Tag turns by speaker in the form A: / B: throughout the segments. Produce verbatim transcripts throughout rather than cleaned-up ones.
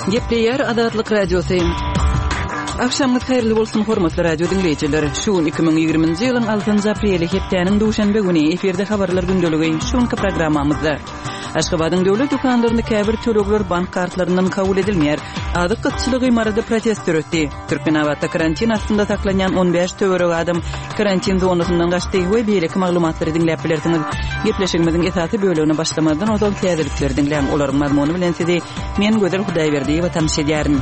A: Gepleyer Azatlyk Radiosu. Akşamlyk hayrly bolsun hormatly radio dinleyijileri. Şu iki bin ýygrymynjy ýylyň altynjy apreli hepdeniň duşanbe güni eferde habarlar gündeligi şunky programmamyzda. Aşgabatyň döwlet dukanlarynda käbir tölegler bank kartlarynyň kabul edilmeýär. Adyk gıtçylyk imarada protest öretdi. Türkmenawatda karantin astynda saklanýan on beş töwerek adam karantin zonasyndan gaçdy we beýleki maglumatlary dinläp bilersiňiz. Gepleşigimiziň esasy bölümine başlamadan ozal täzelikleri dinläň. Olaryň mazmuny bilen sizi men Gödel Hudaýberdi we tanış edýärim.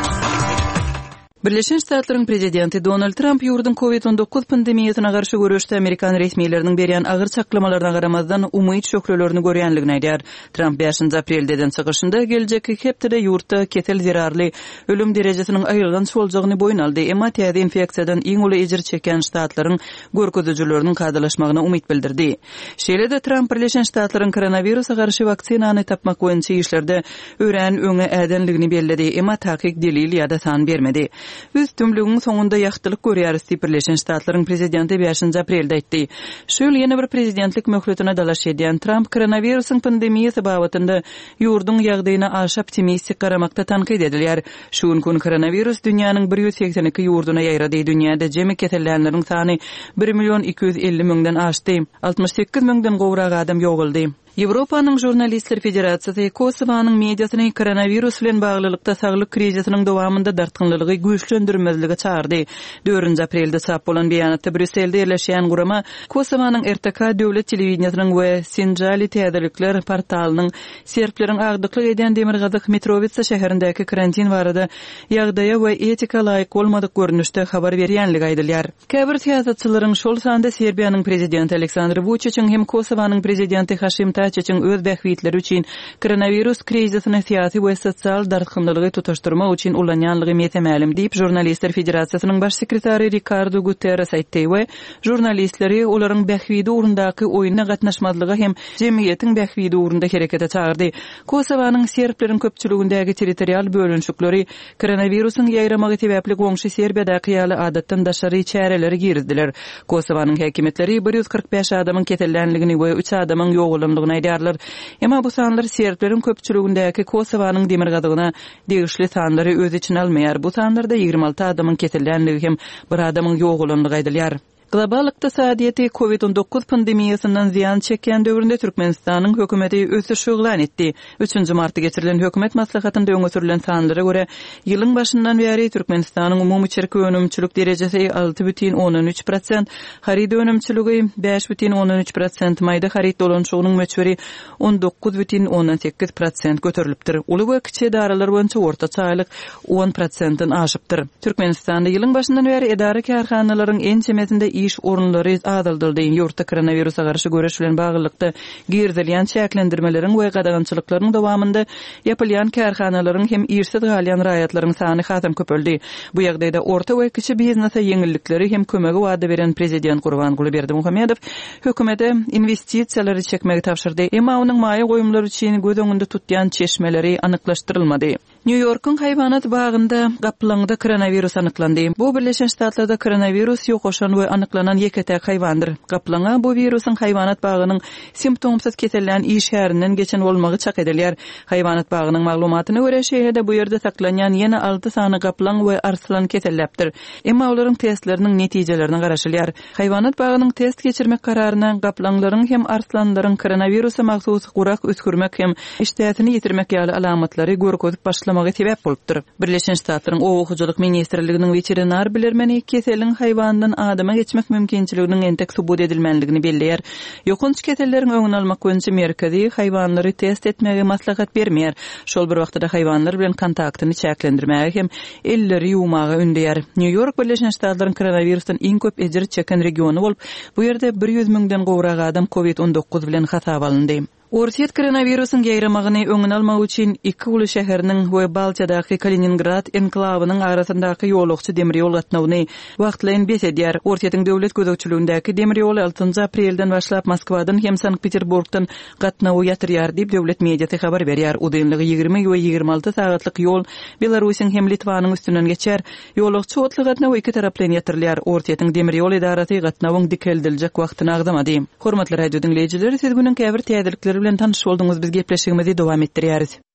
A: Birleşen Ştatlaryň prezidenti Donald Trump ýurdun covid on dokuz pandemiýasyna garşy görüşde Amerikan resmiýetleriniň berýän agyr çaklamalarına garamazdan umyt şökrelerini görýänligini aýdýar. Trump beşinji aprelden çykyşynda geljeki hepde ýurtda ketel zirarly ölüm derejesiniň aýyrgan boljagyny boyun aldy. Emma täze infeksiýadan iň uly ejir çeken ştatlaryň görkezüjüleriniň kadalaşmagyna umyt bildirdi. Şeýle-de Trump Birleşen Ştatlaryň koronawirusa garşy vaksinany tapmak boýunça işlerde ören öňe ädenligini bellädi. Emma takyk delil ýa-da san bermedi. Biz tümlüğün soňunda ýagtylyk görýäris diýip Birleşen Ştatlaryň prezidenti beşinji aprelde aýtdy. Şol ýene bir prezidentlik möhletine dalaş edýän Trump koronawirusyň pandemiýasy babatynda ýurdun ýagdaýyna aşy optimistik garamakda tankyd edilýär. Şuň gün koronawirus dünýäniň bir ýüz seksen iki ýurduna ýaýrady. Dünýäde jemy ketellerleriň sany bir milyon iki yüz elli müňden aşdy. altymyş sekiz müňden gowrak adam ýoguldy. Ýewropanyň Jurnalistler Federasiýasy Kosowanyň mediasyny koronavirus bilen baglylykda saglyk krizisiniň dowamında dartgynlygy güýçlendirmezligi çağırdy. dördünji aprelde çap bolan beýanatda Brüsselde ýerleşýän gurama Kosowanyň R T K döwlet telewizionynyň we Sinjali täzelikler portalynyň serpleriň agdyklyk edýän Demirgazyk Mitrovica şäherindäki karantin barada ýagdaýa we etika laýyk bolmadyk görnüşde habar berýänligi aýdylýar. Käbir siýasatçylaryň şol sanda Serbiýanyň prezidenti Aleksandr Vučićiň hem Kosowanyň prezidenti Haşim Taçyň öz bähwitleri üçin koronavirus krizisyny syýasy we sosial dartgynlygy tutaşdyrmak üçin ulanýanlygy metemälim diýip Jurnalistler Federasiýasynyň baş sekretary Ricardo Guterres aýtdy we jurnalistleri olaryň bähwidi urundaky oýuna gatnaşmazlygy hem jemgyýetiň bähwidi urunda herekete çağırdy. Kosowanyň serpleriň köpçüligindägi territorial bölünşikleri koronavirusyň ýaýramagy sebäpli goňşy Serbiýadaky ýaly adatdan daşary çäreleri girdiler. Kosowanyň häkimetleri bir yüz kırk beş adamyň ketellenligini we üç adamyň ýogulanlygyny aýdýarlar. Emma bu sanlar serpleriň köpçüligindäki Kosowanyň Demirgazygyna degişli sanlary öz içine almaýar. Bu sanlarda ýygrimi alty adamyň ketellenligi hem bir adamyň ýogulanlygy aýdylýar. Global iqtisadiýaty covid on dokuz pandemiýasyndan ziýan çekýän döwründe Türkmenistanyň hökümeti ösüş öňlen etdi. üçünji martda geçirilen hökümet maslahatynda öňe sürülen sanlara görä ýylyň başyndan bäri Türkmenistanyň umumy çerki önümçilik derejesi altı бүтүн onuň üç prosent, harid önümçiligi beş бүтүn onuň üç prosent, maýda harid dolanşygynyň möçberi on dokuz бүтүn onuň sekiz prosent göterilipdir. Uly we kiçi daralar boýunça ortaça aýlyk on prosentden aşypdyr. Türkmenistanda ýylyň başyndan bäri edara karhanalaryň en çemesinde iş orunlary azaldyldy. Ýurtda koronawirusa garşy görüş bilen baglanykda girdilýän çäklendirmeleriň we gadagançylyklaryň dowamında ýapylýan karhanalaryň hem irsiz galýan raýatlaryň sany hasam köpeldi. Bu ýagdaýda orta we kiçi biznesa ýeňillikleri hem kömegi wada beren prezident Gurbanguly Berdimuhammedow hökümete investisiýalary çekmegi tapşyrdy. Emma onuň maýa goýumlary üçin göz öňünde tutýan çeşmeleri anyklaşdyrylmady. New Yorkyň haýwanat bagynda gaplangda koronavirus anyklandy. Bu Birleşen Ştatlarda koronavirus ýokaşan we anyklanan ýeketäk haýwandyr. Gaplanga bu virusyň haýwanat bagynyň simptomsuz kesellen iş şäherinden geçen bolmagy çak edilýär. Haýwanat bagynyň maglumatyna görä şeýle bu ýerde saklanýan ýene alty sany gaplang we arslan keselläpdir. Emma olaryň testläriniň netijelerini garaşylýar. Haýwanat bagynyň test geçirmek kararyna gaplanglaryň hem arslanlaryň koronavirusa magsus gurak öskürmek hem iştätini ýitirmek ýaly alamatlary görkezip başlamagy sebäp bolupdyr. Birleşen Ştatlaryň Owguçylyk ministrliginiň veterinar bilermeni keseliň haýwandan adama geçmek mümkinçiliginiň entek subut edilmenligini belleýär. Ýokunç ketelleriň öňüni almak boýunça merkezi haýwanlary test etmege maslahat bermeýär. Şol bir wagtda haýwanlar bilen kontaktyny çäklendirmäge hem elleri ýuwmagy ündäýär. New York Birleşen Ştatlaryň koronavirusdan iň köp ejir çeken regiony bolup, bu ýerde bir yüz müňden gowrak adam covid on dokuz bilen hasap alındy. Orsiýet koronavirusyň ýaýramagyny öňüne almak üçin iki uly şäheriniň we Baltiýadaky Kaliningrad enklawynyň arasyndaky ýolukçy demir ýol gatnawyny wagtlaýan besedýär. Orsiýetiň döwlet gözegçiligindäki demir ýol altynjy aprelden başlap Moskwadan hem Sankt-Peterburgdan gatnawy ýatyrýar diýip döwlet mediasy habar berýär. Udynlygy ýygrimi we ýygrimi alty sagatlyk ýol Belarusyň hem Litvanyň üstünden geçer. Ýolukçy otly gatnawy iki taraplan ýatyrylýar. Orsiýetiň demir ýol idarasy gatnawyň dikeldiriljek wagtyny agdamady. Hormatly radio dinleýijileri, siz günüň käbir täzelikleri bilen tanış boldunuz. Biz gepleşigimizi dowam etdirýäris.